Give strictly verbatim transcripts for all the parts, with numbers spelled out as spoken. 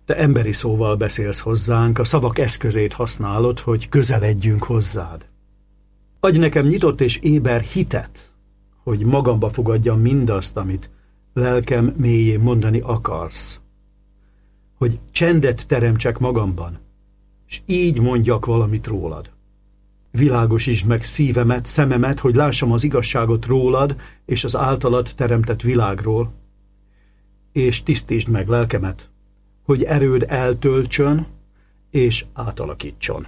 Te emberi szóval beszélsz hozzánk, a szavak eszközét használod, hogy közeledjünk hozzád. Adj nekem nyitott és éber hitet, hogy magamba fogadjam mindazt, amit lelkem mélyén mondani akarsz. Hogy csendet teremtsek magamban, és így mondjak valamit rólad. Világosítsd meg szívemet, szememet, hogy lássam az igazságot rólad és az általad teremtett világról, és tisztítsd meg lelkemet, hogy erőd eltöltsön és átalakítson.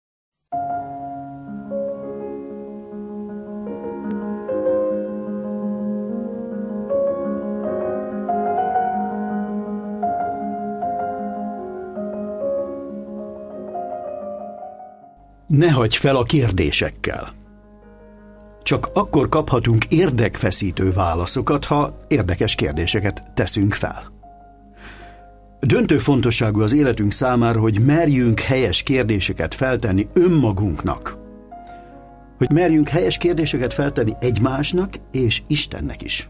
Ne hagyj fel a kérdésekkel. Csak akkor kaphatunk érdekfeszítő válaszokat, ha érdekes kérdéseket teszünk fel. Döntő fontosságú az életünk számára, hogy merjünk helyes kérdéseket feltenni önmagunknak. Hogy merjünk helyes kérdéseket feltenni egymásnak és Istennek is.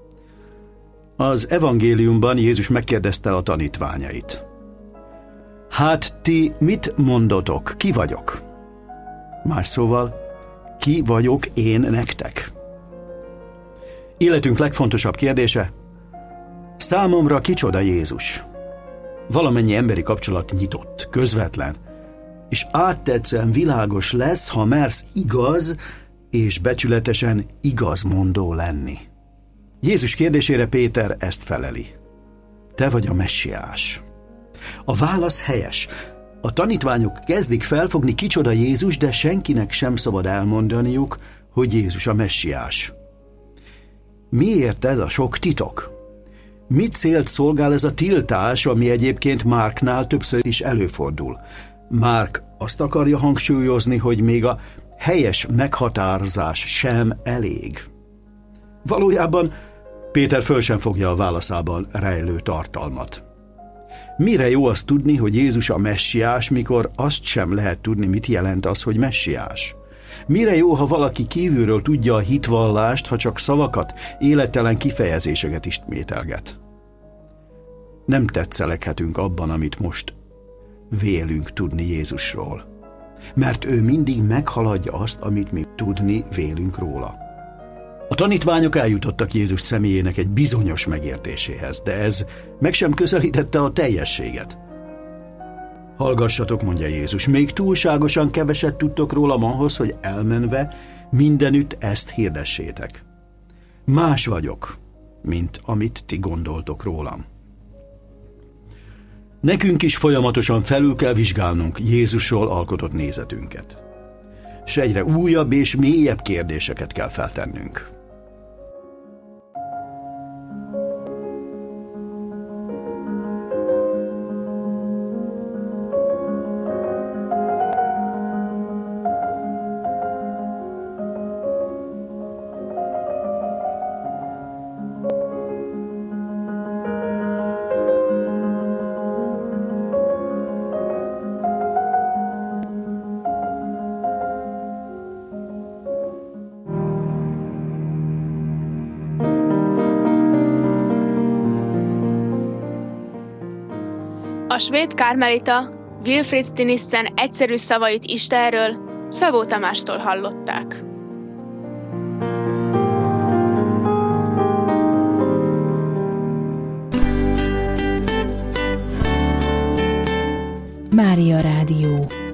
Az evangéliumban Jézus megkérdezte a tanítványait. Hát ti mit mondotok, ki vagyok? Más szóval, ki vagyok én nektek? Életünk legfontosabb kérdése, számomra kicsoda Jézus? Valamennyi emberi kapcsolat nyitott, közvetlen, és áttetszően világos lesz, ha mersz igaz és becsületesen igazmondó lenni. Jézus kérdésére Péter ezt feleli. Te vagy a messiás. A válasz helyes. A tanítványok kezdik felfogni, kicsoda Jézus, de senkinek sem szabad elmondaniuk, hogy Jézus a messiás. Miért ez a sok titok? Mit célt szolgál ez a tiltás, ami egyébként Márknál többször is előfordul? Márk azt akarja hangsúlyozni, hogy még a helyes meghatározás sem elég. Valójában Péter föl sem fogja a válaszában rejlő tartalmat. Mire jó azt tudni, hogy Jézus a messiás, mikor azt sem lehet tudni, mit jelent az, hogy messiás? Mire jó, ha valaki kívülről tudja a hitvallást, ha csak szavakat, élettelen kifejezéseket ismételget? Nem tetszeleghetünk abban, amit most vélünk tudni Jézusról, mert ő mindig meghaladja azt, amit mi tudni vélünk róla. A tanítványok eljutottak Jézus személyének egy bizonyos megértéséhez, de ez meg sem közelítette a teljességet. Hallgassatok, mondja Jézus, még túlságosan keveset tudtok rólam ahhoz, hogy elmenve mindenütt ezt hirdessétek. Más vagyok, mint amit ti gondoltok rólam. Nekünk is folyamatosan felül kell vizsgálnunk Jézusról alkotott nézetünket. És egyre újabb és mélyebb kérdéseket kell feltennünk. A svéd kármelita Wilfrid Stinissen egyszerű szavait Istenről Szabó Tamástól hallották. Mária Rádió.